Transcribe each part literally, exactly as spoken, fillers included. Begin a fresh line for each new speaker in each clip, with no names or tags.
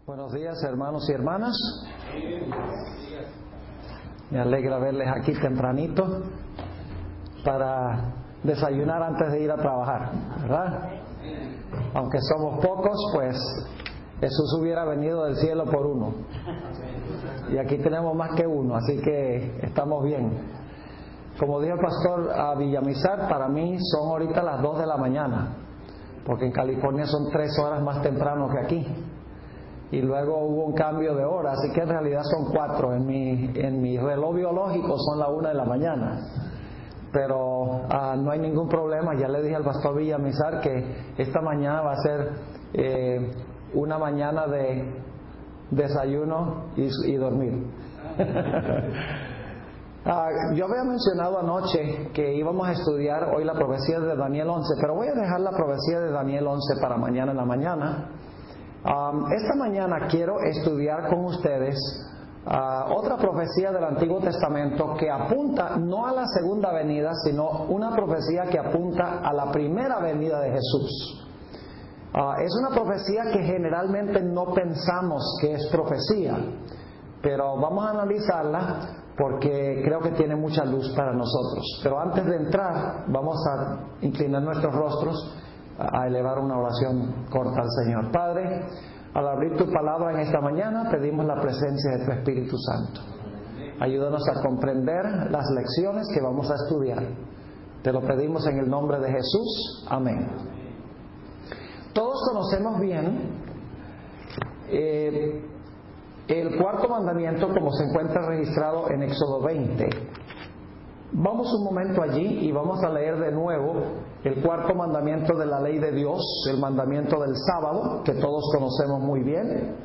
Buenos días, hermanos y hermanas. Me alegra verles aquí tempranito para desayunar antes de ir a trabajar, ¿verdad? Aunque somos pocos, pues Jesús hubiera venido del cielo por uno. Y aquí tenemos más que uno, así que estamos bien. Como dijo el pastor a Villamizar, para mí son ahorita las dos de la mañana, porque en California son tres horas más temprano que aquí. Y luego hubo un cambio de hora, así que en realidad son cuatro. En mi, en mi reloj biológico son la una de la mañana. Pero uh, no hay ningún problema. Ya le dije al pastor Villamizar que esta mañana va a ser eh, una mañana de desayuno y, y dormir. uh, yo había mencionado anoche que íbamos a estudiar hoy la profecía de Daniel once, pero voy a dejar la profecía de Daniel once para mañana en la mañana. Um, esta mañana quiero estudiar con ustedes uh, otra profecía del Antiguo Testamento que apunta no a la segunda venida, sino una profecía que apunta a la primera venida de Jesús. Uh, es una profecía que generalmente no pensamos que es profecía, pero vamos a analizarla porque creo que tiene mucha luz para nosotros. Pero antes de entrar, vamos a inclinar nuestros rostros a elevar una oración corta al Señor. Padre, al abrir tu palabra en esta mañana, pedimos la presencia de tu Espíritu Santo. Ayúdanos a comprender las lecciones que vamos a estudiar. Te lo pedimos en el nombre de Jesús. Amén. Todos conocemos bien eh, el cuarto mandamiento como se encuentra registrado en Éxodo veinte. Vamos un momento allí y vamos a leer de nuevo el cuarto mandamiento de la ley de Dios, el mandamiento del sábado, que todos conocemos muy bien.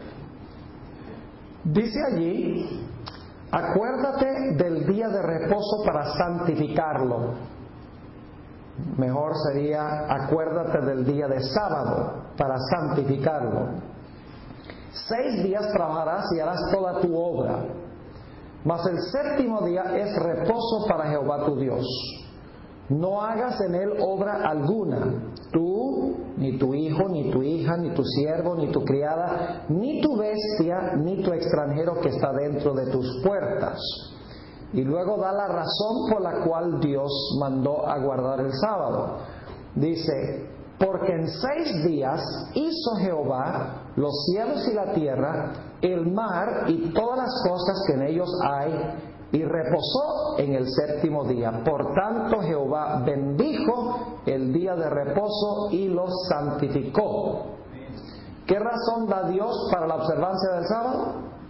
Dice allí: acuérdate del día de reposo para santificarlo. Mejor sería: acuérdate del día de sábado para santificarlo. Seis días trabajarás y harás toda tu obra, mas el séptimo día es reposo para Jehová tu Dios. No hagas en él obra alguna, tú, ni tu hijo, ni tu hija, ni tu siervo, ni tu criada, ni tu bestia, ni tu extranjero que está dentro de tus puertas. Y luego da la razón por la cual Dios mandó a guardar el sábado. Dice: porque en seis días hizo Jehová los cielos y la tierra, el mar y todas las cosas que en ellos hay, y reposó en el séptimo día. Por tanto Jehová bendijo el día de reposo y lo santificó. ¿Qué razón da Dios para la observancia del sábado?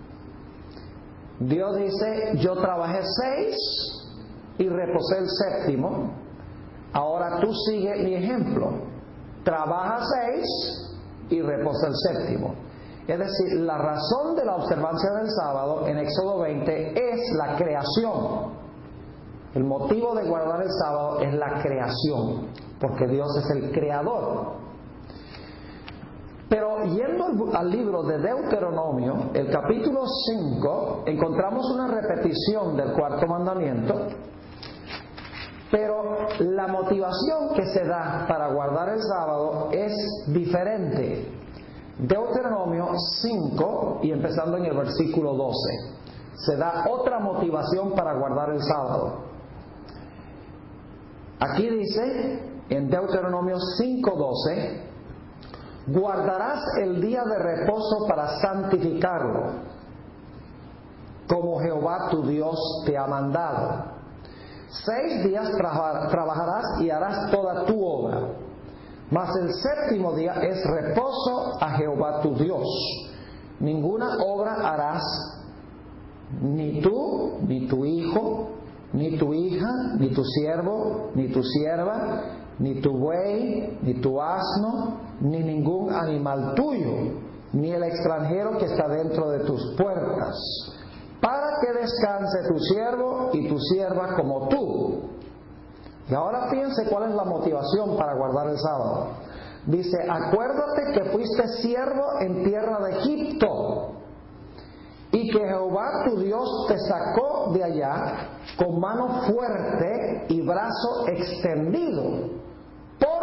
Dios dice: yo trabajé seis y reposé el séptimo. Ahora tú sigue mi ejemplo. Trabaja seis y reposa el séptimo. Es decir, la razón de la observancia del sábado en Éxodo veinte es la creación. El motivo de guardar el sábado es la creación, porque Dios es el creador. Pero yendo al libro de Deuteronomio, el capítulo cinco, encontramos una repetición del cuarto mandamiento. Pero la motivación que se da para guardar el sábado es diferente. Deuteronomio cinco, y empezando en el versículo doce, se da otra motivación para guardar el sábado. Aquí dice, en Deuteronomio cinco doce: guardarás el día de reposo para santificarlo, como Jehová tu Dios te ha mandado. Seis días trabajarás y harás toda tu obra, mas el séptimo día es reposo a Jehová tu Dios. Ninguna obra harás, ni tú, ni tu hijo, ni tu hija, ni tu siervo, ni tu sierva, ni tu buey, ni tu asno, ni ningún animal tuyo, ni el extranjero que está dentro de tus puertas, para que descanse tu siervo y tu sierva como tú. Y ahora piense cuál es la motivación para guardar el sábado. Dice: acuérdate que fuiste siervo en tierra de Egipto, y que Jehová tu Dios te sacó de allá con mano fuerte y brazo extendido, por lo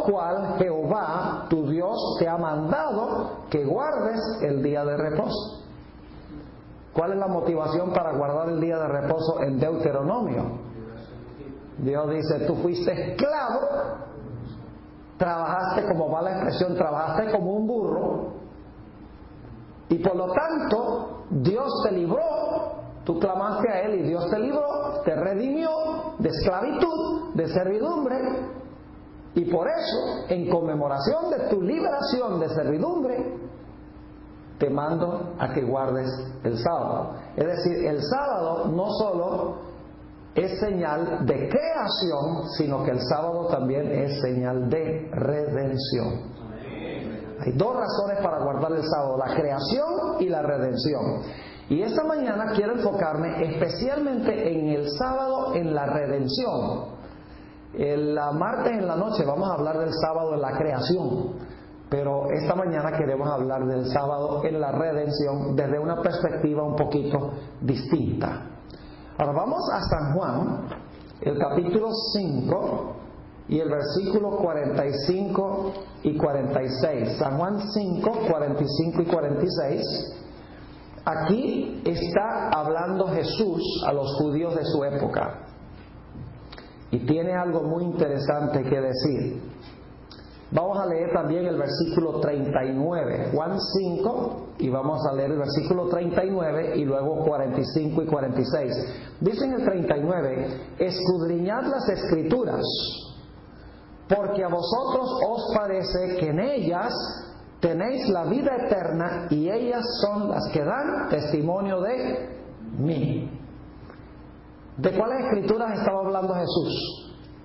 cual Jehová, tu Dios, te ha mandado que guardes el día de reposo. ¿Cuál es la motivación para guardar el día de reposo en Deuteronomio? Dios dice, tú fuiste esclavo, trabajaste, como va la expresión, trabajaste como un burro, y por lo tanto Dios te libró, tú clamaste a Él y Dios te libró, te redimió de esclavitud, de servidumbre, y por eso, en conmemoración de tu liberación de servidumbre, te mando a que guardes el sábado. Es decir, el sábado no solo es señal de creación, sino que el sábado también es señal de redención. Hay dos razones para guardar el sábado, la creación y la redención. Y esta mañana quiero enfocarme especialmente en el sábado, en la redención. El martes en la noche vamos a hablar del sábado en la creación. Pero esta mañana queremos hablar del sábado en la redención desde una perspectiva un poquito distinta. Ahora vamos a San Juan, el capítulo cinco y el versículo cuarenta y cinco y cuarenta y seis. San Juan cinco, cuarenta y cinco y cuarenta y seis. Aquí está hablando Jesús a los judíos de su época. Y tiene algo muy interesante que decir. Vamos a leer también el versículo treinta y nueve, Juan cinco, y vamos a leer el versículo treinta y nueve y luego cuarenta y cinco y cuarenta y seis. Dice en el treinta y nueve, escudriñad las Escrituras, porque a vosotros os parece que en ellas tenéis la vida eterna y ellas son las que dan testimonio de mí. ¿De cuáles Escrituras estaba hablando Jesús?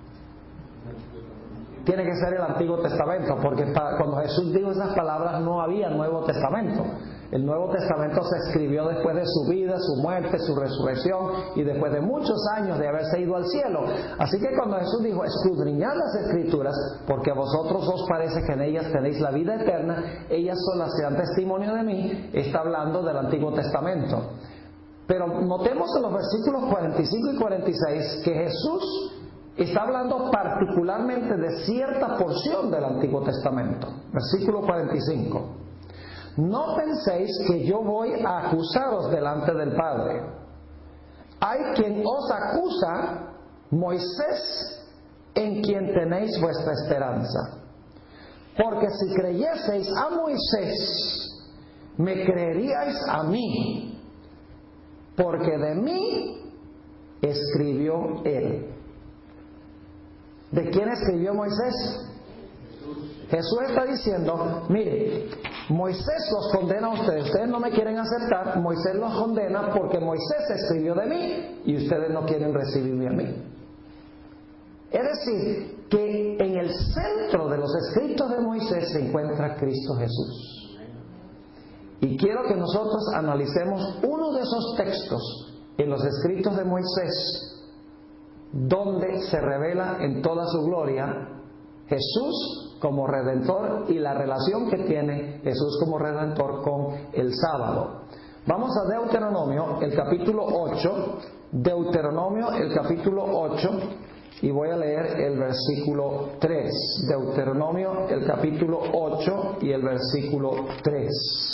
Tiene que ser el Antiguo Testamento, porque cuando Jesús dijo esas palabras no había Nuevo Testamento. El Nuevo Testamento se escribió después de su vida, su muerte, su resurrección y después de muchos años de haberse ido al cielo. Así que cuando Jesús dijo, escudriñad las Escrituras, porque a vosotros os parece que en ellas tenéis la vida eterna, ellas son las que dan testimonio de mí, está hablando del Antiguo Testamento. Pero notemos en los versículos cuarenta y cinco y cuarenta y seis que Jesús está hablando particularmente de cierta porción del Antiguo Testamento. Versículo cuarenta y cinco. No penséis que yo voy a acusaros delante del Padre. Hay quien os acusa, Moisés, en quien tenéis vuestra esperanza. Porque si creyeseis a Moisés, me creeríais a mí, porque de mí escribió él. ¿De quién escribió Moisés? Jesús. Jesús está diciendo, mire, Moisés los condena a ustedes, ustedes no me quieren aceptar, Moisés los condena porque Moisés escribió de mí y ustedes no quieren recibirme a mí. Es decir, que en el centro de los escritos de Moisés se encuentra Cristo Jesús. Y quiero que nosotros analicemos uno de esos textos en los escritos de Moisés, donde se revela en toda su gloria Jesús como Redentor y la relación que tiene Jesús como Redentor con el sábado. Vamos a Deuteronomio, el capítulo ocho, Deuteronomio, el capítulo ocho, y voy a leer el versículo tres. Deuteronomio, el capítulo ocho y el versículo tres.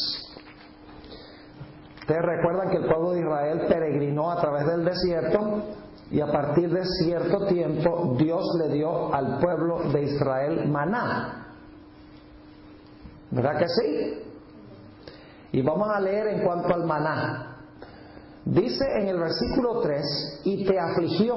Ustedes recuerdan que el pueblo de Israel peregrinó a través del desierto. Y a partir de cierto tiempo Dios le dio al pueblo de Israel maná. ¿Verdad que sí? Y vamos a leer en cuanto al maná. Dice en el versículo tres, y te afligió,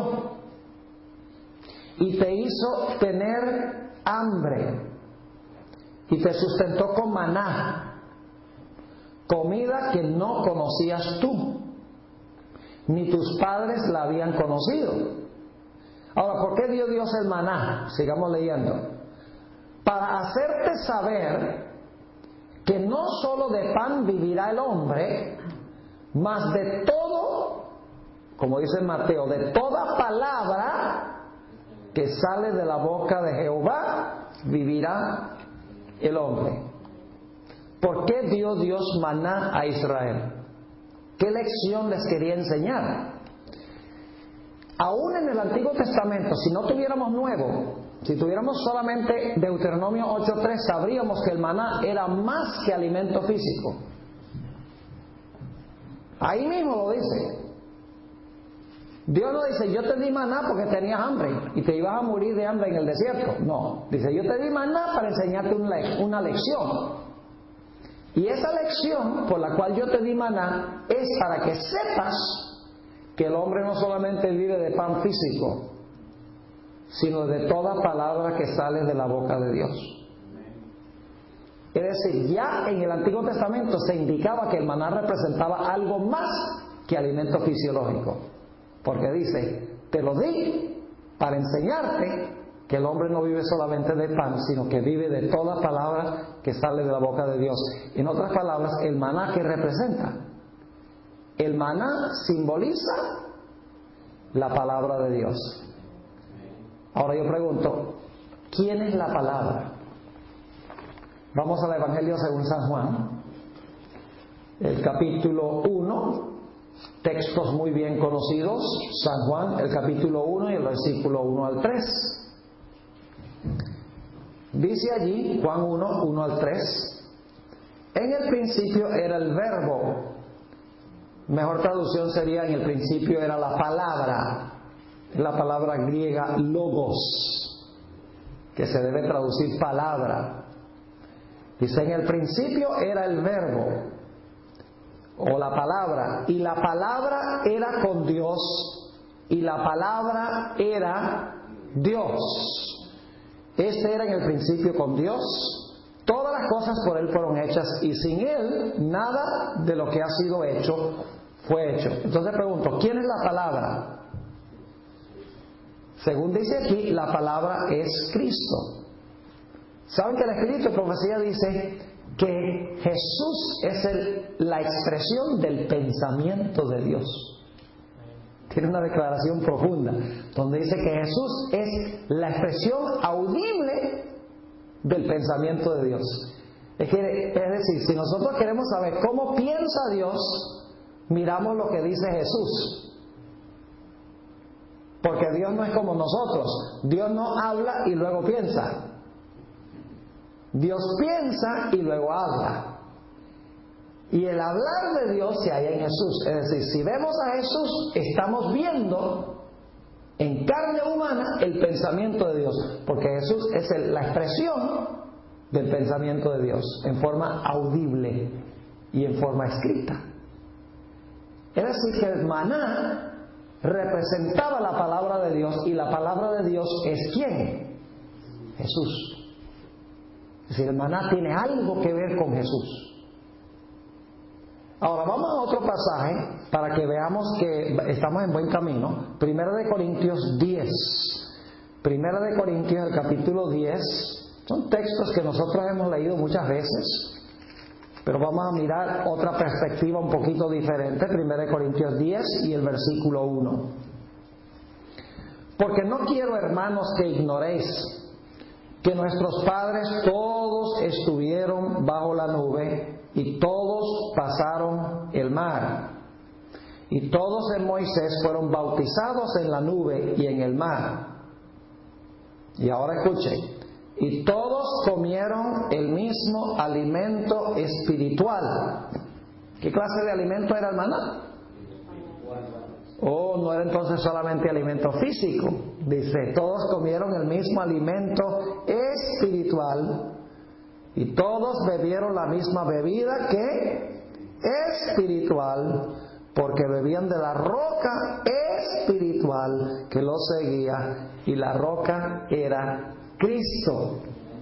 y te hizo tener hambre, y te sustentó con maná, comida que no conocías tú, ni tus padres la habían conocido. Ahora, ¿por qué dio Dios el maná? Sigamos leyendo. Para hacerte saber que no solo de pan vivirá el hombre, mas de todo, como dice Mateo, de toda palabra que sale de la boca de Jehová, vivirá el hombre. ¿Por qué dio Dios maná a Israel? ¿Qué lección les quería enseñar? Aún en el Antiguo Testamento, si no tuviéramos nuevo, Si tuviéramos solamente Deuteronomio ocho tres, sabríamos que el maná era más que alimento físico. Ahí mismo lo dice. Dios no dice, yo te di maná porque tenías hambre y te ibas a morir de hambre en el desierto. No, dice, yo te di maná para enseñarte una lección. Y esa lección por la cual yo te di maná es para que sepas que el hombre no solamente vive de pan físico, sino de toda palabra que sale de la boca de Dios. Es decir, ya en el Antiguo Testamento se indicaba que el maná representaba algo más que alimento fisiológico, porque dice, te lo di para enseñarte que el hombre no vive solamente de pan, sino que vive de toda palabra que sale de la boca de Dios. En otras palabras, el maná, ¿qué representa? El maná simboliza la palabra de Dios. Ahora yo pregunto, ¿quién es la palabra? Vamos al Evangelio según San Juan, el capítulo uno, textos muy bien conocidos, San Juan, el capítulo uno y el versículo uno al tres. Dice allí, Juan uno, uno al tres, en el principio era el verbo. Mejor traducción sería, en el principio era la palabra, la palabra griega logos, que se debe traducir palabra. Dice, en el principio era el verbo, o la palabra, y la palabra era con Dios, y la palabra era Dios. Este era en el principio con Dios. Todas las cosas por Él fueron hechas, y sin Él nada de lo que ha sido hecho fue hecho. Entonces pregunto, ¿quién es la palabra? Según dice aquí, la palabra es Cristo. ¿Saben que el Espíritu de profecía dice que Jesús es el, la expresión del pensamiento de Dios? Tiene una declaración profunda donde dice que Jesús es la expresión audible del pensamiento de Dios. Es, que, es decir, si nosotros queremos saber cómo piensa Dios, miramos lo que dice Jesús. Porque Dios no es como nosotros. Dios no habla y luego piensa. Dios piensa y luego habla. Y el hablar de Dios se halla en Jesús. Es decir, si vemos a Jesús, estamos viendo en carne humana el pensamiento de Dios. Porque Jesús es el, la expresión del pensamiento de Dios en forma audible y en forma escrita. Es decir, que el maná representaba la palabra de Dios, y la palabra de Dios es ¿quién? Jesús. Es decir, el maná tiene algo que ver con Jesús. Ahora vamos a otro pasaje para que veamos que estamos en buen camino. Primera de Corintios diez. Primera de Corintios, el capítulo diez. Son textos que nosotros hemos leído muchas veces, pero vamos a mirar otra perspectiva un poquito diferente. Primera de Corintios diez y el versículo uno. Porque no quiero, hermanos, que ignoréis que nuestros padres todos estuvieron bajo la nube y todos pasaron el mar. Y todos en Moisés fueron bautizados en la nube y en el mar. Y ahora escuchen. Y todos comieron el mismo alimento espiritual. ¿Qué clase de alimento era el maná? Oh, no era entonces solamente alimento físico. Dice, todos comieron el mismo alimento espiritual y todos bebieron la misma bebida que espiritual, porque bebían de la roca espiritual que los seguía, y la roca era Cristo.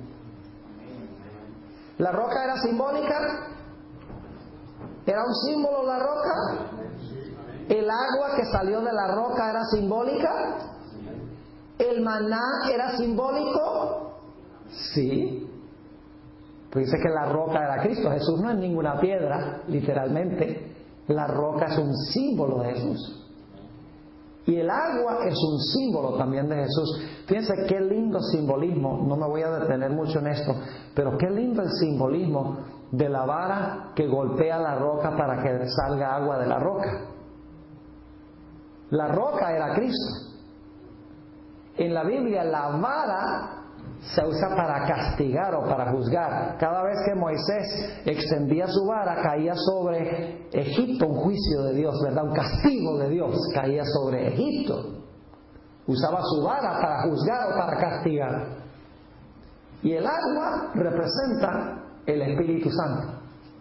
¿La roca era simbólica? ¿Era un símbolo la roca? ¿El agua que salió de la roca era simbólica? ¿El maná era simbólico? Sí. Pues dice que la roca era Cristo. Jesús no es ninguna piedra, literalmente. La roca es un símbolo de Jesús. Y el agua es un símbolo también de Jesús. Fíjense qué lindo simbolismo. No me voy a detener mucho en esto, pero qué lindo el simbolismo de la vara que golpea la roca para que salga agua de la roca. La roca era Cristo. En la Biblia la vara se usa para castigar o para juzgar. Cada vez que Moisés extendía su vara, caía sobre Egipto un juicio de Dios, ¿verdad? Un castigo de Dios caía sobre Egipto. Usaba su vara para juzgar o para castigar. Y el agua representa el Espíritu Santo.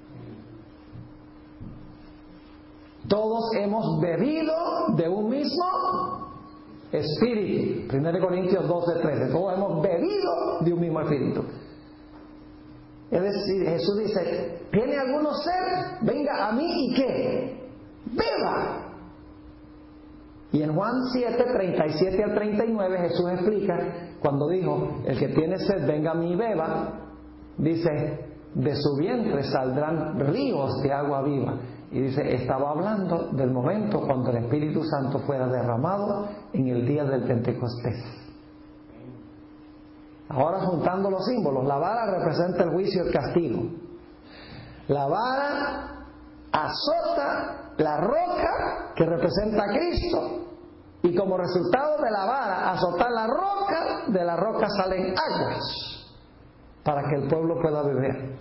Todos hemos bebido de un mismo Espíritu. primera Corintios doce, trece. Todos hemos bebido de un mismo Espíritu. Es decir, Jesús dice, ¿tiene alguno sed? Venga a mí y ¿qué? Beba. Y en Juan siete, treinta y siete al treinta y nueve Jesús explica, cuando dijo, el que tiene sed, venga a mí y beba, dice, de su vientre saldrán ríos de agua viva. Y dice, estaba hablando del momento cuando el Espíritu Santo fuera derramado en el día del Pentecostés. Ahora juntando los símbolos, la vara representa el juicio y el castigo. La vara azota la roca que representa a Cristo, y como resultado de la vara azotar la roca, de la roca salen aguas para que el pueblo pueda beber.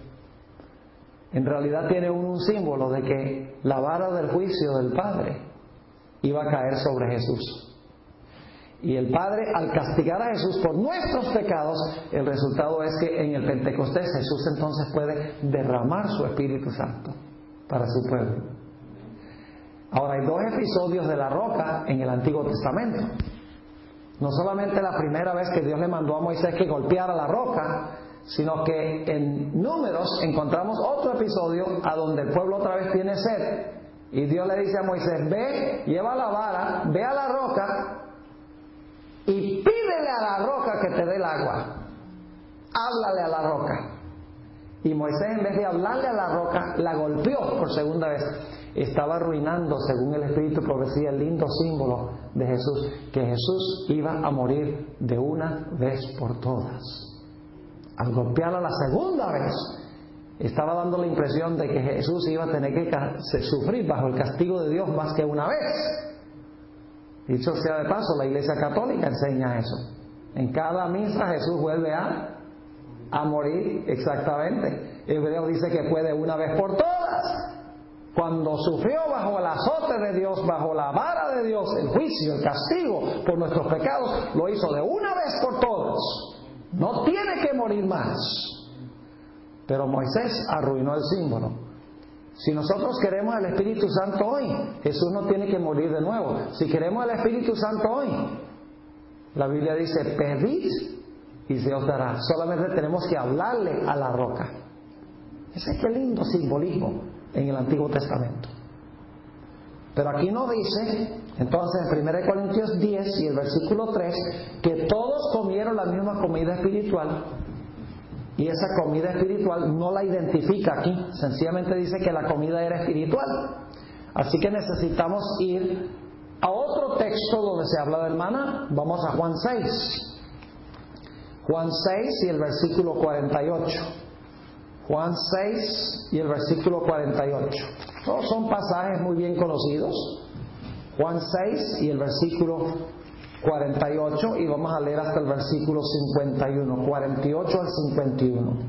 En realidad tiene un símbolo de que la vara del juicio del Padre iba a caer sobre Jesús. Y el Padre, al castigar a Jesús por nuestros pecados, el resultado es que en el Pentecostés Jesús entonces puede derramar su Espíritu Santo para su pueblo. Ahora, hay dos episodios de la roca en el Antiguo Testamento. No solamente la primera vez que Dios le mandó a Moisés que golpeara la roca, sino que en Números encontramos otro episodio a donde el pueblo otra vez tiene sed, y Dios le dice a Moisés, ve, lleva la vara, ve a la roca y pídele a la roca que te dé el agua. Háblale a la roca. Y Moisés, en vez de hablarle a la roca, la golpeó por segunda vez. Estaba arruinando, según el Espíritu profecía, el lindo símbolo de Jesús, que Jesús iba a morir de una vez por todas. Al golpearla la segunda vez, estaba dando la impresión de que Jesús iba a tener que sufrir bajo el castigo de Dios más que una vez. Dicho sea de paso, la Iglesia Católica enseña eso. En cada misa Jesús vuelve a, a morir, exactamente. Hebreo dice que fue de una vez por todas. Cuando sufrió bajo el azote de Dios, bajo la vara de Dios, el juicio, el castigo por nuestros pecados, lo hizo de una vez por todas. No tiene que morir más. Pero Moisés arruinó el símbolo. Si nosotros queremos el Espíritu Santo hoy, Jesús no tiene que morir de nuevo. Si queremos el Espíritu Santo hoy, la Biblia dice, pedid y se os dará. Solamente tenemos que hablarle a la roca. Ese es qué lindo simbolismo en el Antiguo Testamento. Pero aquí no dice, entonces en primera Corintios diez y el versículo tres, que todos comieron la misma comida espiritual, y esa comida espiritual no la identifica aquí, sencillamente dice que la comida era espiritual. Así que necesitamos ir a otro texto donde se habla del maná. Vamos a Juan seis. Juan seis y el versículo cuarenta y ocho. Juan seis y el versículo cuarenta y ocho. Todos son pasajes muy bien conocidos. Juan seis y el versículo cuarenta y ocho, y vamos a leer hasta el versículo cincuenta y uno. cuarenta y ocho al cincuenta y uno.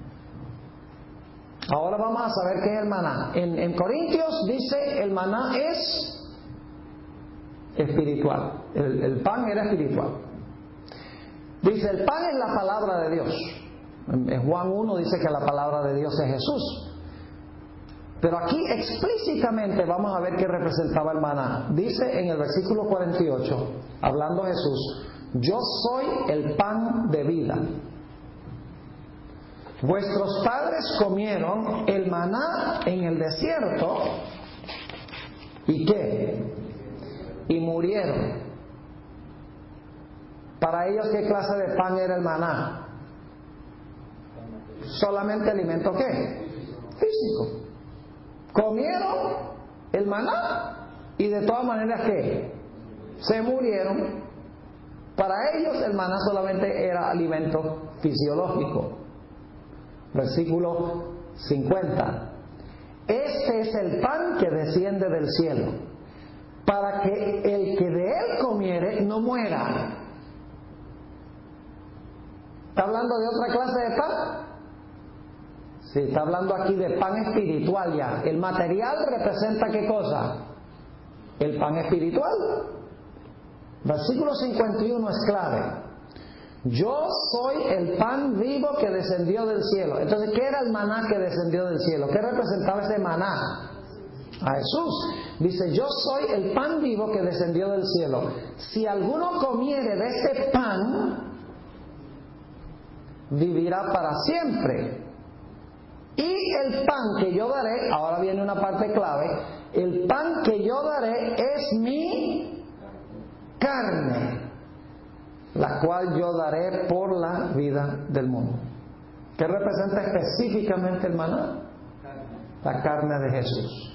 Ahora vamos a saber qué es el maná. En, en Corintios dice el maná es espiritual. El, el pan era espiritual. Dice el pan es la palabra de Dios. En Juan uno dice que la palabra de Dios es Jesús. Pero aquí explícitamente vamos a ver qué representaba el maná. Dice en el versículo cuarenta y ocho, hablando Jesús, yo soy el pan de vida. Vuestros padres comieron el maná en el desierto. ¿Y qué? Y murieron. Para ellos, ¿qué clase de pan era el maná? Solamente alimento, ¿qué? Físico. Comieron el maná y de todas maneras, ¿qué? Se murieron. Para ellos el maná solamente era alimento fisiológico. Versículo cincuenta. Este es el pan que desciende del cielo, para que el que de él comiere no muera. ¿Está hablando de otra clase de pan? Sí, está hablando aquí de pan espiritual ya. El material representa ¿qué cosa? El pan espiritual. Versículo cincuenta y uno es clave. Yo soy el pan vivo que descendió del cielo. Entonces, ¿qué era el maná que descendió del cielo? ¿Qué representaba ese maná? A Jesús. Dice, yo soy el pan vivo que descendió del cielo. Si alguno comiere de este pan, vivirá para siempre. Y el pan que yo daré, ahora viene una parte clave, el pan que yo daré es mi carne, la cual yo daré por la vida del mundo. ¿Qué representa específicamente el maná? La carne de Jesús.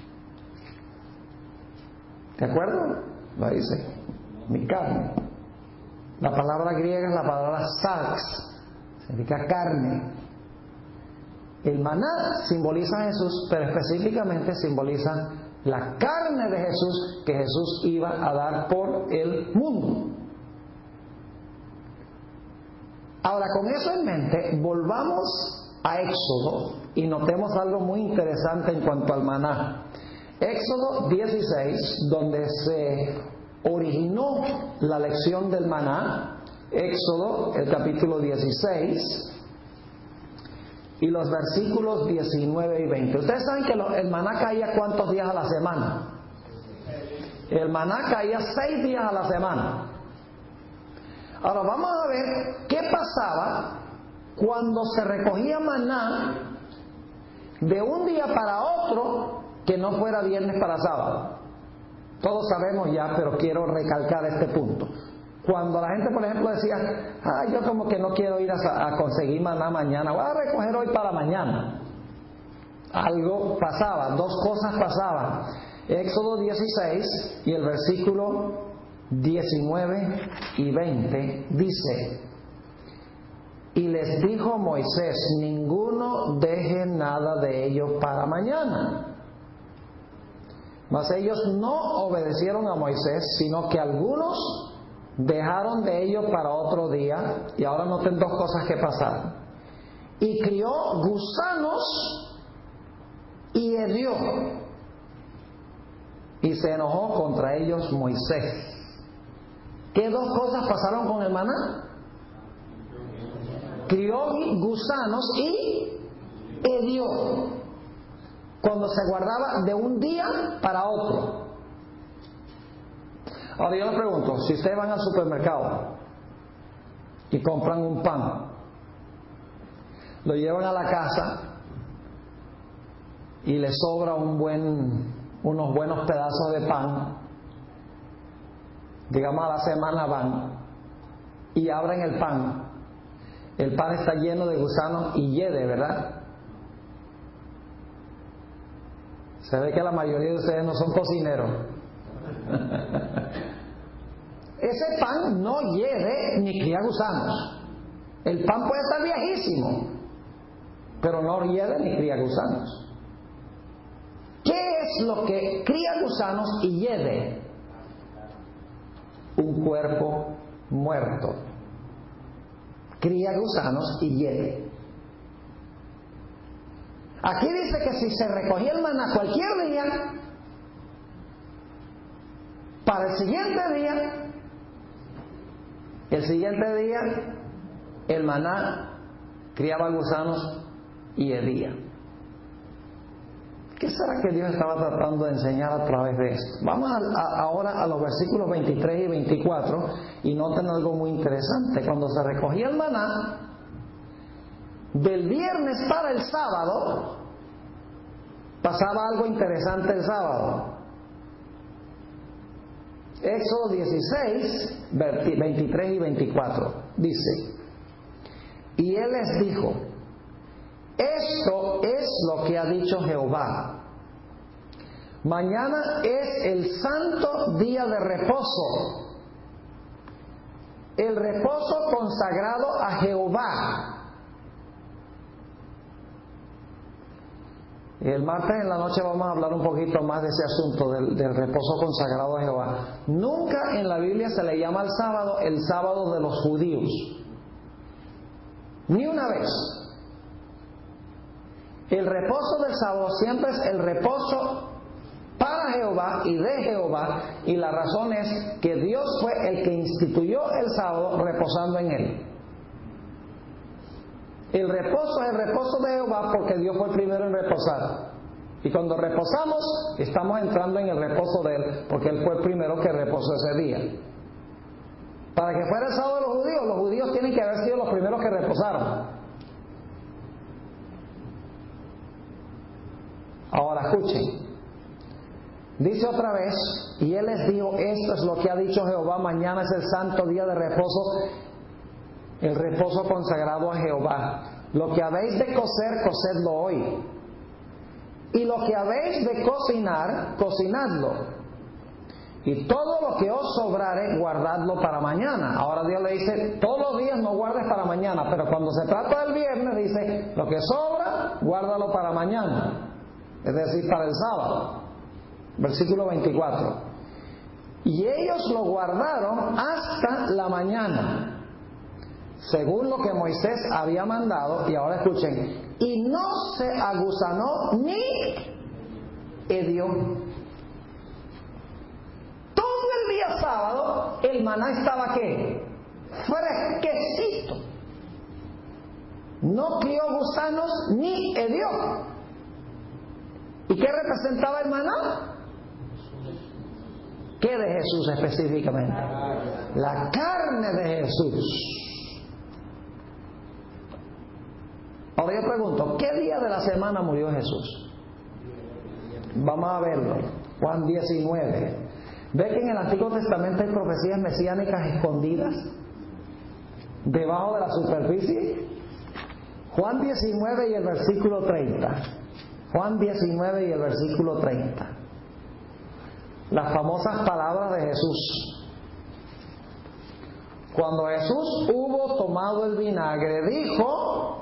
¿De acuerdo? Lo dice, mi carne. La palabra griega es la palabra sarx, significa carne. El maná simboliza a Jesús, pero específicamente simboliza la carne de Jesús que Jesús iba a dar por el mundo. Ahora, con eso en mente, volvamos a Éxodo y notemos algo muy interesante en cuanto al maná. Éxodo dieciséis, donde se originó la lección del maná. Éxodo, el capítulo dieciséis, y los versículos diecinueve y veinte. Ustedes saben que el maná caía ¿cuántos días a la semana? El maná caía seis días a la semana. Ahora vamos a ver qué pasaba cuando se recogía maná de un día para otro que no fuera viernes para sábado. Todos sabemos ya, pero quiero recalcar este punto. Cuando la gente, por ejemplo, decía, ah, yo como que no quiero ir a, a conseguir maná mañana, voy a recoger hoy para mañana. Algo pasaba, dos cosas pasaban. Éxodo dieciséis y el versículo diecinueve y veinte dice, y les dijo Moisés, ninguno deje nada de ello para mañana. Mas ellos no obedecieron a Moisés, sino que algunos dejaron de ello para otro día. Y ahora noten dos cosas que pasaron. Y crió gusanos y hedió, y se enojó contra ellos Moisés. ¿Qué dos cosas pasaron con el maná? Crió gusanos y hedió, cuando se guardaba de un día para otro. Ahora yo les pregunto, si ustedes van al supermercado y compran un pan, lo llevan a la casa y les sobra un buen, unos buenos pedazos de pan, digamos a la semana van y abren el pan, el pan está lleno de gusanos y hiede, ¿verdad? Se ve que la mayoría de ustedes no son cocineros. Ese pan no hiede ni cría gusanos. El pan puede estar viejísimo, pero no hiede ni cría gusanos. ¿Qué es lo que cría gusanos y hiede? Un cuerpo muerto. Cría gusanos y hiede. Aquí dice que si se recogía el maná cualquier día, para el siguiente día, el siguiente día, el maná criaba gusanos y hedía. ¿Qué será que Dios estaba tratando de enseñar a través de esto? Vamos a, a, ahora a los versículos veintitrés y veinticuatro y noten algo muy interesante. Cuando se recogía el maná, del viernes para el sábado, pasaba algo interesante el sábado. Éxodo dieciséis, veintitrés y veinticuatro, dice, y él les dijo, esto es lo que ha dicho Jehová, mañana es el santo día de reposo, el reposo consagrado a Jehová. El martes en la noche vamos a hablar un poquito más de ese asunto del, del reposo consagrado a Jehová. Nunca en la Biblia se le llama al sábado el sábado de los judíos. Ni una vez. El reposo del sábado siempre es el reposo para Jehová y de Jehová, y la razón es que Dios fue el que instituyó el sábado reposando en él. El reposo es el reposo de Jehová porque Dios fue el primero en reposar. Y cuando reposamos, estamos entrando en el reposo de Él, porque Él fue el primero que reposó ese día. Para que fuera el sábado de los judíos, los judíos tienen que haber sido los primeros que reposaron. Ahora escuchen. Dice otra vez, y Él les dijo, esto es lo que ha dicho Jehová, mañana es el santo día de reposo, el reposo consagrado a Jehová. Lo que habéis de cocer, cocedlo hoy. Y lo que habéis de cocinar, cocinadlo. Y todo lo que os sobrare, guardadlo para mañana. Ahora Dios le dice, todos los días no guardes para mañana, pero cuando se trata del viernes dice, lo que sobra, guárdalo para mañana. Es decir, para el sábado. Versículo veinticuatro. Y ellos lo guardaron hasta la mañana, según lo que Moisés había mandado. Y ahora escuchen, y no se aguzanó ni hedió. Todo el día sábado el maná estaba ¿qué? Fresquecito. No crió gusanos ni hedió. ¿Y qué representaba el maná? ¿Qué de Jesús específicamente? La carne de Jesús. Ahora yo pregunto, ¿qué día de la semana murió Jesús? Vamos a verlo. Juan diecinueve. ¿Ve que en el Antiguo Testamento hay profecías mesiánicas escondidas debajo de la superficie? Juan diecinueve y el versículo treinta. Juan diecinueve y el versículo treinta. Las famosas palabras de Jesús. Cuando Jesús hubo tomado el vinagre, dijo,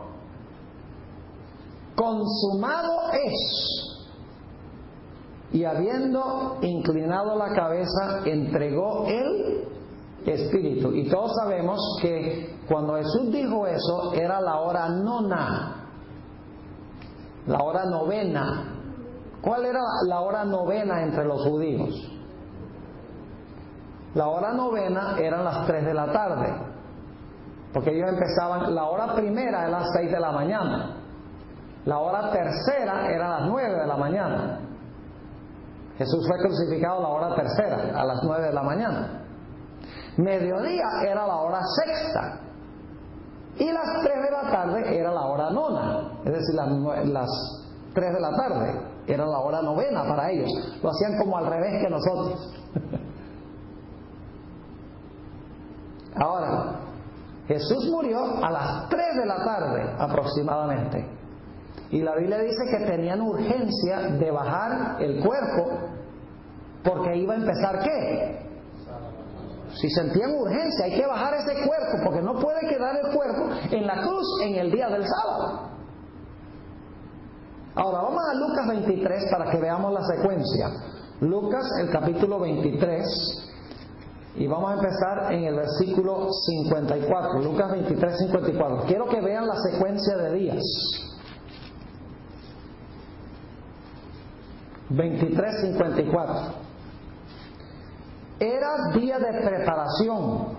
consumado es. Y habiendo inclinado la cabeza, entregó el Espíritu. Y todos sabemos que cuando Jesús dijo eso, era la hora nona, la hora novena. ¿Cuál era la hora novena entre los judíos? La hora novena eran las tres de la tarde, porque ellos empezaban, la hora primera era las seis de la mañana, la hora tercera era las nueve de la mañana. Jesús fue crucificado a la hora tercera, a las nueve de la mañana. Mediodía era la hora sexta, y las tres de la tarde era la hora nona, es decir, las, las tres de la tarde era la hora novena para ellos. Lo hacían como al revés que nosotros. Ahora, Jesús murió a las tres de la tarde aproximadamente. Y la Biblia dice que tenían urgencia de bajar el cuerpo porque iba a empezar ¿qué? Si sentían urgencia, hay que bajar ese cuerpo porque no puede quedar el cuerpo en la cruz en el día del sábado. Ahora vamos a Lucas veintitrés para que veamos la secuencia. Lucas, el capítulo veintitrés, y vamos a empezar en el versículo cincuenta y cuatro. Lucas veintitrés, cincuenta y cuatro. Quiero que vean la secuencia de días. veintitrés, cincuenta y cuatro. Era día de preparación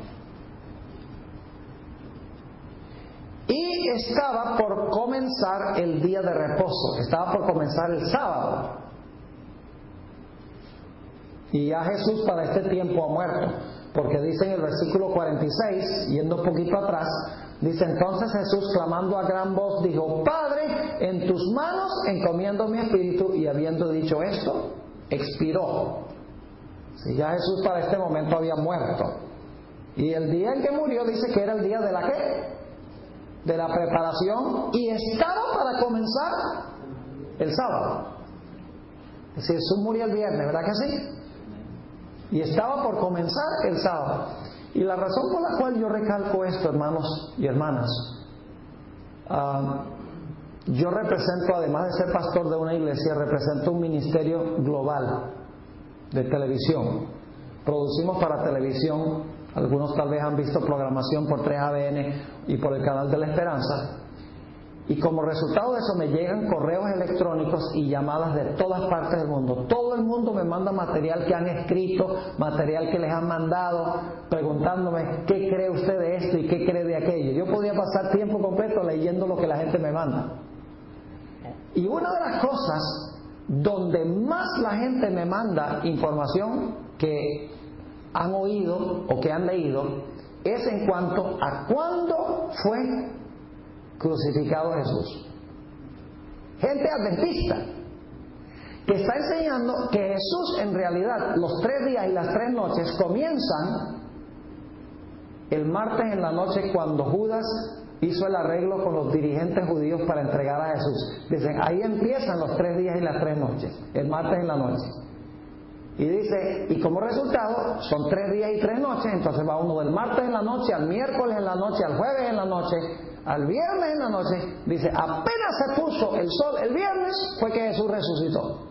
y estaba por comenzar el día de reposo. Estaba por comenzar el sábado. Y ya Jesús para este tiempo ha muerto, porque dice en el versículo cuarenta y seis, yendo un poquito atrás, dice: entonces Jesús, clamando a gran voz, dijo: Padre, en tus manos encomiendo mi espíritu. Y habiendo dicho esto, expiró. Si ya Jesús para este momento había muerto. Y el día en que murió dice que era el día de la ¿qué? De la preparación, y estaba para comenzar el sábado. Es decir, Jesús murió el viernes, ¿verdad que sí? Y estaba por comenzar el sábado. Y la razón por la cual yo recalco esto, hermanos y hermanas, uh, yo represento, además de ser pastor de una iglesia, represento un ministerio global de televisión. Producimos para televisión Algunos tal vez han visto programación por tres A B N y por el canal de la Esperanza. Y como resultado de eso me llegan correos electrónicos y llamadas de todas partes del mundo. Todo el mundo me manda material que han escrito, material que les han mandado, preguntándome qué cree usted de esto y qué cree de aquello. Yo podía pasar tiempo completo leyendo lo que la gente me manda. Y una de las cosas donde más la gente me manda información que han oído o que han leído es en cuanto a cuándo fue crucificado Jesús. Gente adventista que está enseñando que Jesús en realidad los tres días y las tres noches comienzan el martes en la noche cuando Judas hizo el arreglo con los dirigentes judíos para entregar a Jesús. Dicen, ahí empiezan los tres días y las tres noches, el martes en la noche. Y dice, y como resultado, son tres días y tres noches, entonces va uno del martes en la noche, al miércoles en la noche, al jueves en la noche, al viernes en la noche. Dice, apenas se puso el sol el viernes, fue que Jesús resucitó.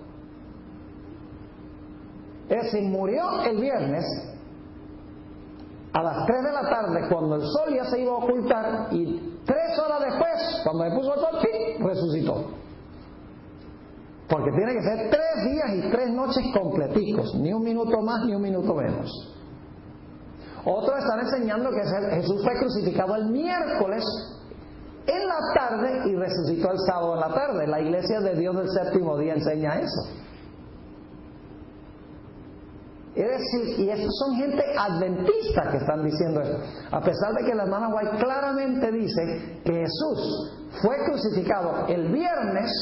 Es decir, murió el viernes a las tres de la tarde, cuando el sol ya se iba a ocultar, y tres horas después, cuando se puso el sol, ¡pim!, resucitó. Porque tiene que ser tres días y tres noches completicos, ni un minuto más ni un minuto menos. Otros están enseñando que Jesús fue crucificado el miércoles en la tarde y resucitó el sábado en la tarde. La Iglesia de Dios del Séptimo Día enseña eso. Es decir, y estos son gente adventista que están diciendo esto, a pesar de que la hermana White claramente dice que Jesús fue crucificado el viernes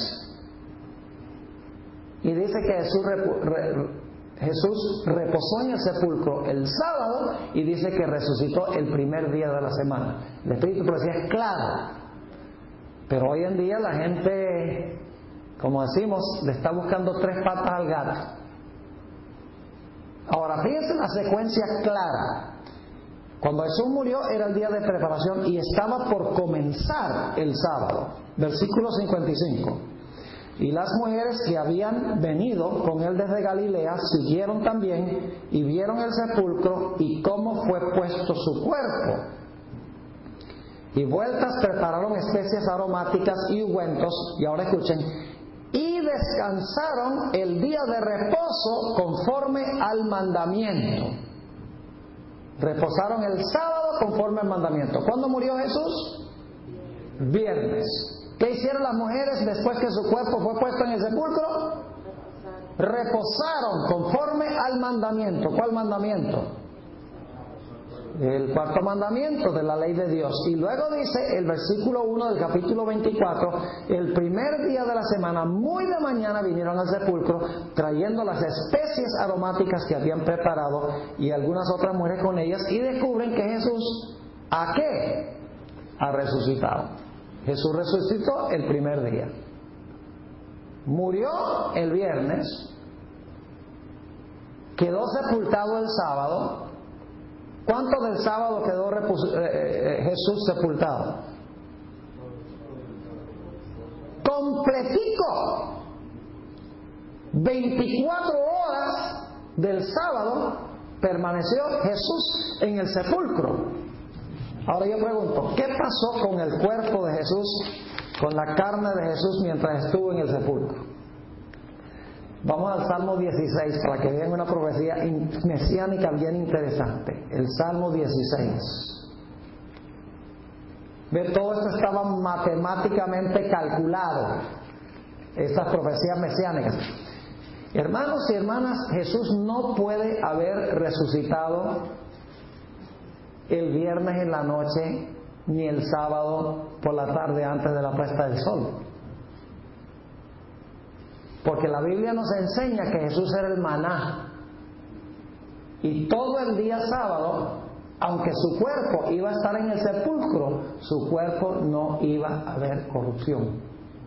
y dice que Jesús, repu- re- Jesús reposó en el sepulcro el sábado y dice que resucitó el primer día de la semana. El Espíritu de Profecía es claro, pero hoy en día la gente, como decimos, le está buscando tres patas al gato. Ahora, fíjense la secuencia clara. Cuando Jesús murió era el día de preparación y estaba por comenzar el sábado. Versículo cincuenta y cinco. Y las mujeres que habían venido con él desde Galilea siguieron también y vieron el sepulcro y cómo fue puesto su cuerpo. Y vueltas prepararon especias aromáticas y ungüentos. Y ahora escuchen. Y descansaron el día de reposo conforme al mandamiento. Reposaron el sábado conforme al mandamiento. ¿Cuándo murió Jesús? Viernes. ¿Qué hicieron las mujeres después que su cuerpo fue puesto en el sepulcro? Reposaron conforme al mandamiento. ¿Cuál mandamiento? El cuarto mandamiento de la ley de Dios. Y luego dice el versículo uno del capítulo veinticuatro, el primer día de la semana, muy de mañana vinieron al sepulcro trayendo las especies aromáticas que habían preparado y algunas otras mujeres con ellas, y descubren que Jesús, ¿a qué? Ha resucitado. Jesús resucitó el primer día. Murió el viernes, quedó sepultado el sábado. ¿Cuánto del sábado quedó repus- eh, Jesús sepultado? Completico. veinticuatro horas del sábado permaneció Jesús en el sepulcro. Ahora yo pregunto, ¿qué pasó con el cuerpo de Jesús, con la carne de Jesús mientras estuvo en el sepulcro? Vamos al Salmo dieciséis para que vean una profecía mesiánica bien interesante. El Salmo dieciséis. Ve, todo esto estaba matemáticamente calculado, estas profecías mesiánicas. Hermanos y hermanas, Jesús no puede haber resucitado el viernes en la noche ni el sábado por la tarde antes de la puesta del sol. Porque la Biblia nos enseña que Jesús era el maná. Y todo el día sábado, aunque su cuerpo iba a estar en el sepulcro, su cuerpo no iba a haber corrupción.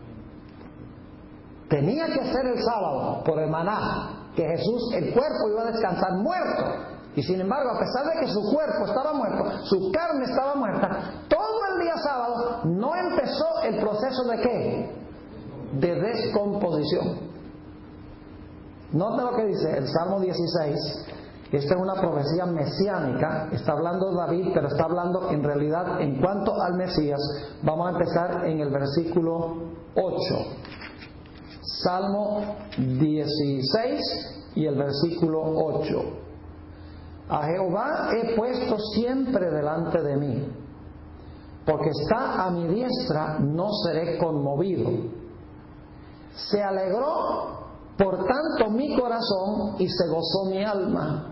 Tenía que ser el sábado por el maná, que Jesús, el cuerpo iba a descansar muerto. Y sin embargo, a pesar de que su cuerpo estaba muerto, su carne estaba muerta, todo el día sábado no empezó el proceso de ¿qué? De descomposición. Noten lo que dice el Salmo dieciséis, Esta es una profecía mesiánica. Está hablando David, pero está hablando en realidad en cuanto al Mesías. Vamos a empezar en el versículo ocho. Salmo dieciséis y el versículo ocho. A Jehová he puesto siempre delante de mí, porque está a mi diestra, no seré conmovido. Se alegró por tanto mi corazón y se gozó mi alma.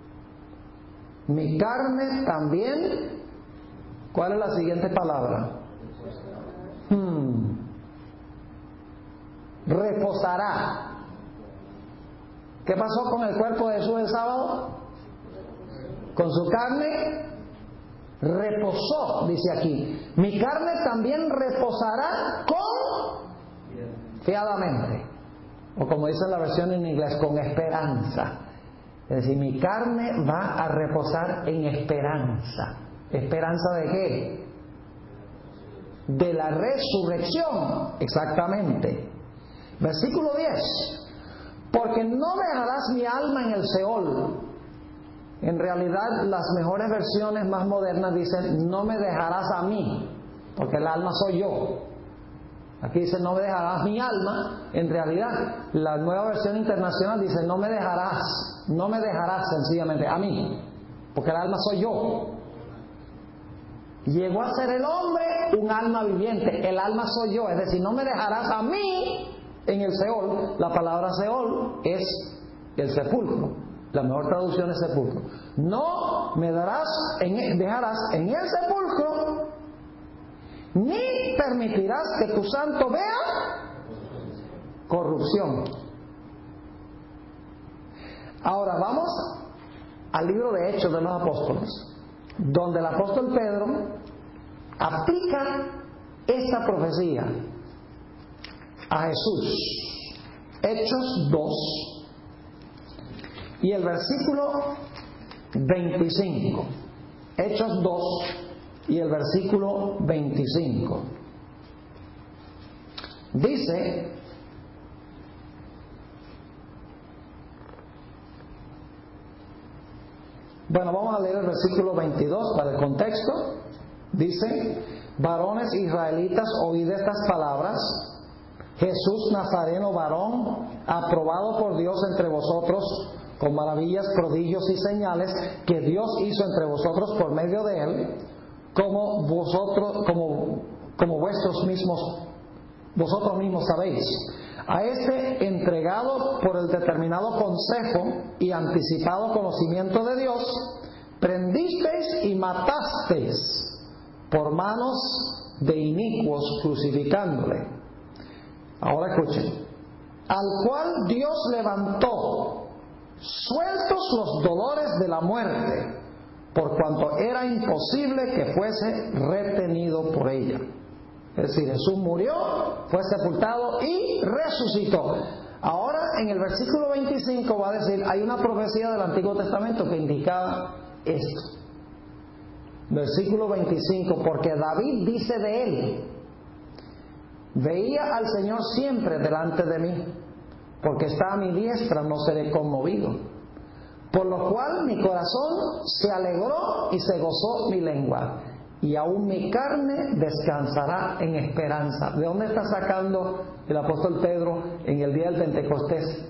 Mi carne también. ¿Cuál es la siguiente palabra? Hmm. Reposará. ¿Qué pasó con el cuerpo de Jesús el sábado? Con su carne reposó, dice aquí. Mi carne también reposará con fiadamente, o como dice la versión en inglés, con esperanza. Es decir, mi carne va a reposar en esperanza. ¿Esperanza de qué? De la resurrección, exactamente. Versículo diez. Porque no dejarás mi alma en el Seol. En realidad, las mejores versiones más modernas dicen, no me dejarás a mí, porque el alma soy yo. Aquí dice, no me dejarás mi alma. En realidad, la nueva versión internacional dice, no me dejarás, no me dejarás sencillamente a mí, porque el alma soy yo. Llegó a ser el hombre un alma viviente, el alma soy yo, es decir, no me dejarás a mí en el Seol. La palabra Seol es el sepulcro, la mejor traducción es sepulcro. No me darás en, dejarás en el sepulcro, ni permitirás que tu santo vea corrupción. Ahora vamos al libro de Hechos de los Apóstoles, donde el apóstol Pedro aplica esta profecía a Jesús. Hechos dos y el versículo veinticinco. Hechos dos y el versículo veinticinco. Dice: bueno, vamos a leer el versículo veintidós para el contexto. Dice: varones israelitas, oíd estas palabras. Jesús Nazareno, varón, aprobado por Dios entre vosotros, con maravillas, prodigios y señales que Dios hizo entre vosotros por medio de él, como vosotros, como, como vuestros mismos, vosotros mismos sabéis. A este, entregado por el determinado consejo y anticipado conocimiento de Dios, prendisteis y matasteis por manos de inicuos, crucificándole. Ahora escuchen: al cual Dios levantó, sueltos los dolores de la muerte, por cuanto era imposible que fuese retenido por ella. Es decir, Jesús murió, fue sepultado y resucitó. Ahora en el versículo veinticinco va a decir, hay una profecía del Antiguo Testamento que indicaba esto. Versículo veinticinco: porque David dice de él: veía al Señor siempre delante de mí, porque está a mi diestra, no seré conmovido. Por lo cual mi corazón se alegró y se gozó mi lengua, y aún mi carne descansará en esperanza. ¿De dónde está sacando el apóstol Pedro en el día del Pentecostés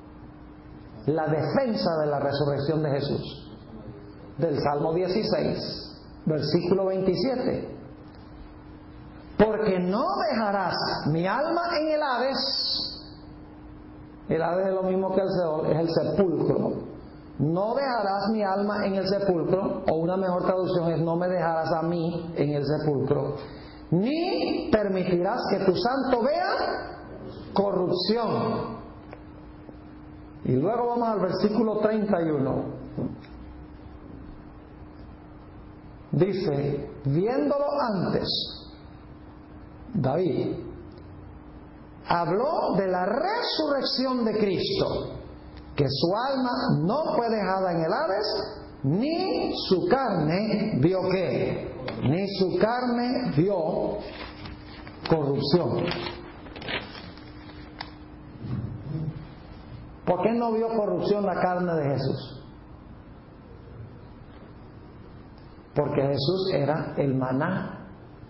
la defensa de la resurrección de Jesús? Del Salmo dieciséis, versículo veintisiete. Porque no dejarás mi alma en el Hades. El Hades es lo mismo que el Seol, es el sepulcro. No dejarás mi alma en el sepulcro, o una mejor traducción es: no me dejarás a mí en el sepulcro, ni permitirás que tu santo vea corrupción. Y luego vamos al versículo treinta y uno. Dice: viéndolo antes, David habló de la resurrección de Cristo, que su alma no fue dejada en el Hades, ni su carne vio qué, ni su carne vio corrupción. ¿Por qué no vio corrupción la carne de Jesús? porque Jesús era el maná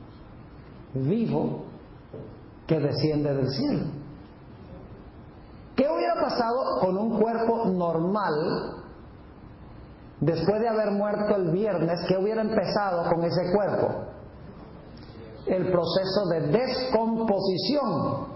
vivo que desciende del cielo. ¿Qué hubiera pasado con un cuerpo normal después de haber muerto el viernes? ¿Qué hubiera empezado con ese cuerpo? El proceso de descomposición.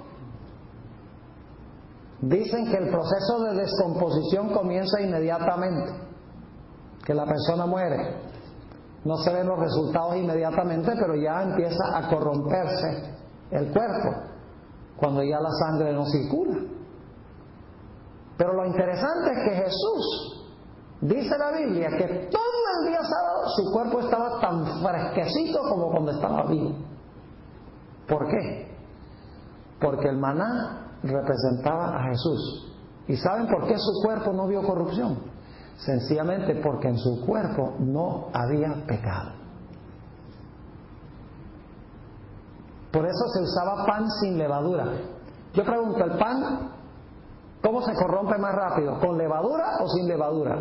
Dicen que el proceso de descomposición comienza inmediatamente, que la persona muere. No se ven los resultados inmediatamente, pero ya empieza a corromperse el cuerpo cuando ya la sangre no circula. Pero lo interesante es que Jesús, dice la Biblia, que todo el día sábado su cuerpo estaba tan fresquecito como cuando estaba vivo. ¿Por qué? Porque el maná representaba a Jesús. ¿Y saben por qué su cuerpo no vio corrupción? Sencillamente porque en su cuerpo no había pecado. Por eso se usaba pan sin levadura. Yo pregunto, ¿el pan cómo se corrompe más rápido? ¿Con levadura o sin levadura?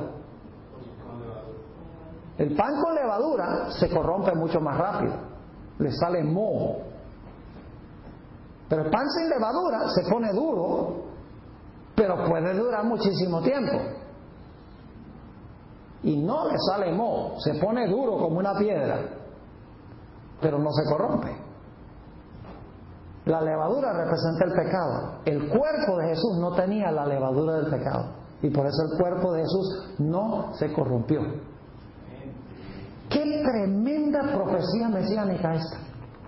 El pan con levadura se corrompe mucho más rápido, le sale moho. Pero el pan sin levadura se pone duro, pero puede durar muchísimo tiempo. Y no le sale moho, se pone duro como una piedra, pero no se corrompe. La levadura representa el pecado. El cuerpo de Jesús no tenía la levadura del pecado, y por eso el cuerpo de Jesús no se corrompió. ¡Qué tremenda profecía mesiánica esta!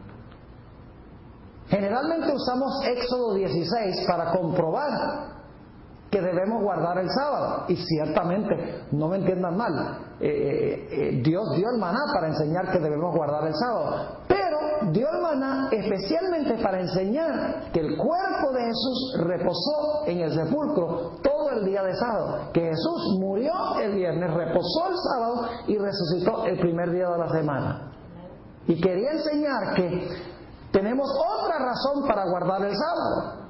Generalmente usamos Éxodo dieciséis para comprobar que debemos guardar el sábado. Y ciertamente, no me entiendan mal, eh, eh, Dios dio el maná para enseñar que debemos guardar el sábado. Pero dio el maná especialmente para enseñar que el cuerpo de Jesús reposó en el sepulcro todo el día de sábado. Que Jesús murió el viernes, reposó el sábado y resucitó el primer día de la semana. Y quería enseñar que tenemos otra razón para guardar el sábado.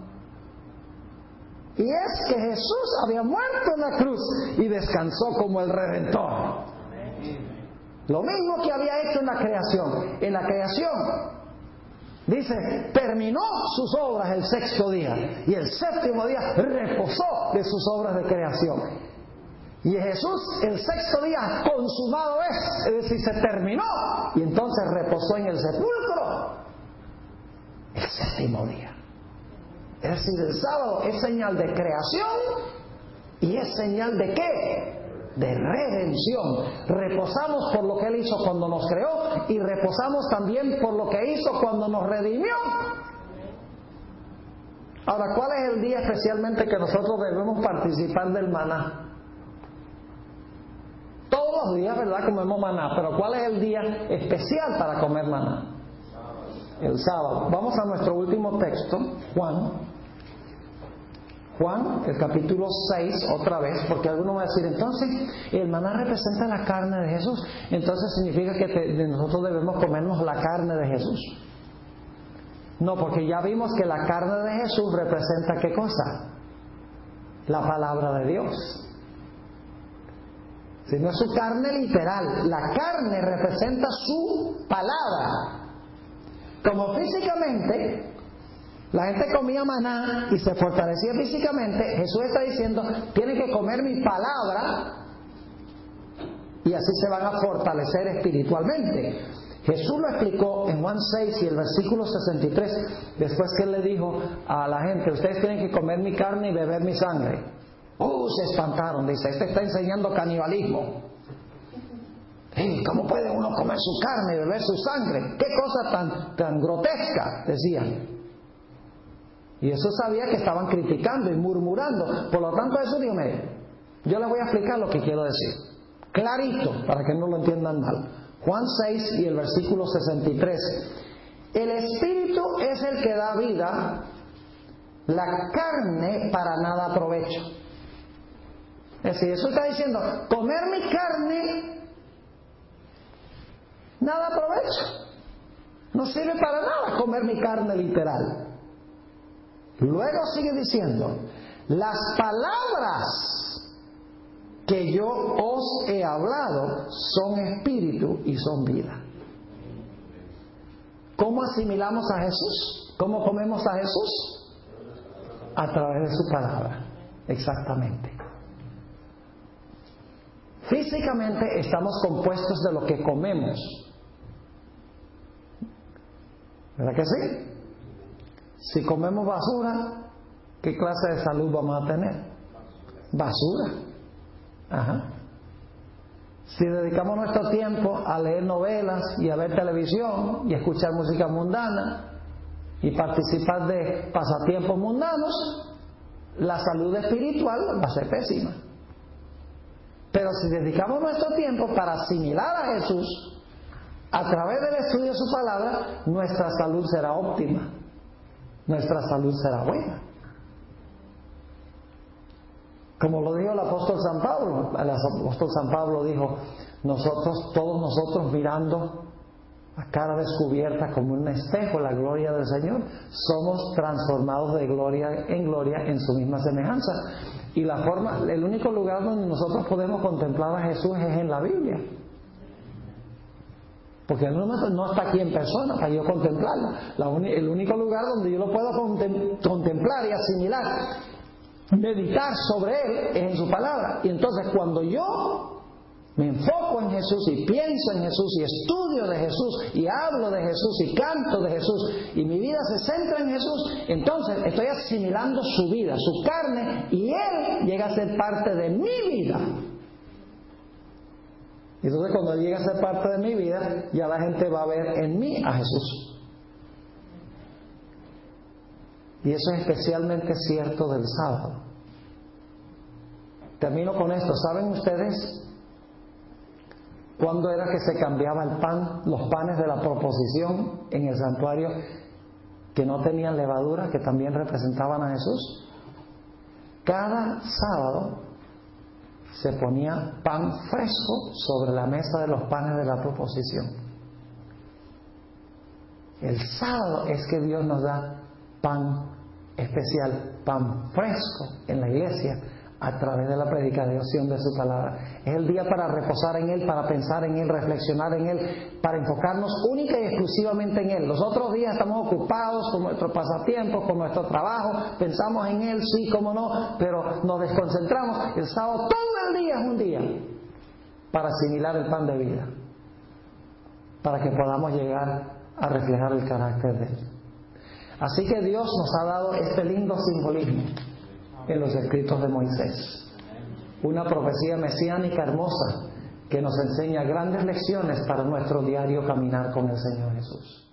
Y es que Jesús había muerto en la cruz y descansó como el Redentor. Lo mismo que había hecho en la creación. En la creación, dice, terminó sus obras el sexto día. Y el séptimo día reposó de sus obras de creación. Y Jesús, el sexto día, consumado es. Es decir, se terminó. Y entonces reposó en el sepulcro el séptimo día. Es decir, el sábado es señal de creación y es señal de ¿qué? De redención. Reposamos por lo que Él hizo cuando nos creó y reposamos también por lo que hizo cuando nos redimió. Ahora, ¿cuál es el día especialmente que nosotros debemos participar del maná? Todos los días, ¿verdad? Comemos maná, pero ¿cuál es el día especial para comer maná? El sábado. Vamos a nuestro último texto, Juan. Juan, el capítulo seis, otra vez, porque alguno va a decir, entonces, el maná representa la carne de Jesús, entonces significa que te, nosotros debemos comernos la carne de Jesús. No, porque ya vimos que la carne de Jesús representa ¿qué cosa? La palabra de Dios. Si no es su carne literal, la carne representa su palabra. Como físicamente la gente comía maná y se fortalecía físicamente, Jesús está diciendo, tienen que comer mi palabra y así se van a fortalecer espiritualmente. Jesús lo explicó en Juan seis y el versículo sesenta y tres, después que Él le dijo a la gente, ustedes tienen que comer mi carne y beber mi sangre. ¡Uh! Se espantaron, dice, este está enseñando canibalismo. Hey, ¿cómo puede uno comer su carne y beber su sangre? ¡Qué cosa tan, tan grotesca! Decían. Y Jesús sabía que estaban criticando y murmurando. Por lo tanto, Jesús dijo, mire, yo les voy a explicar lo que quiero decir. Clarito, para que no lo entiendan mal. Juan seis y el versículo sesenta y tres. El Espíritu es el que da vida, la carne para nada aprovecha. Es decir, Jesús está diciendo, comer mi carne nada aprovecha. No sirve para nada comer mi carne literal. Luego sigue diciendo, las palabras que yo os he hablado son espíritu y son vida. ¿Cómo asimilamos a Jesús? ¿Cómo comemos a Jesús? A través de su palabra. Exactamente. Físicamente estamos compuestos de lo que comemos. ¿Verdad que sí? Si comemos basura, ¿qué clase de salud vamos a tener? Basura. Ajá. Si dedicamos nuestro tiempo a leer novelas y a ver televisión y a escuchar música mundana y participar de pasatiempos mundanos, la salud espiritual va a ser pésima. Pero si dedicamos nuestro tiempo para asimilar a Jesús a través del estudio de su palabra, nuestra salud será óptima, nuestra salud será buena. Como lo dijo el apóstol San Pablo, el apóstol San Pablo dijo, nosotros, todos nosotros mirando a cara descubierta como un espejo la gloria del Señor, somos transformados de gloria en gloria en su misma semejanza. Y la forma, el único lugar donde nosotros podemos contemplar a Jesús es en la Biblia. Porque Él no, no está aquí en persona para yo contemplarla. La un, el único lugar donde yo lo puedo contem, contemplar y asimilar, meditar sobre Él, es en su palabra. Y entonces cuando yo me enfoco en Jesús y pienso en Jesús y estudio de Jesús y hablo de Jesús y canto de Jesús y mi vida se centra en Jesús, entonces estoy asimilando su vida, su carne, y Él llega a ser parte de mi vida. Y entonces cuando Él llega a ser parte de mi vida, ya la gente va a ver en mí a Jesús. Y eso es especialmente cierto del sábado. Termino con esto. ¿Saben ustedes cuándo era que se cambiaba el pan, los panes de la proposición en el santuario que no tenían levadura, que también representaban a Jesús? Cada sábado se ponía pan fresco sobre la mesa de los panes de la proposición. El sábado es que Dios nos da pan especial, pan fresco en la iglesia, a través de la predicación de su palabra. Es el día para reposar en Él, para pensar en Él, reflexionar en Él, para enfocarnos única y exclusivamente en Él. Los otros días estamos ocupados con nuestros pasatiempos, con nuestro trabajo, pensamos en Él, sí, cómo no, pero nos desconcentramos. El sábado todo el día es un día para asimilar el pan de vida, para que podamos llegar a reflejar el carácter de Él. Así que Dios nos ha dado este lindo simbolismo en los escritos de Moisés, una profecía mesiánica hermosa que nos enseña grandes lecciones para nuestro diario caminar con el Señor Jesús.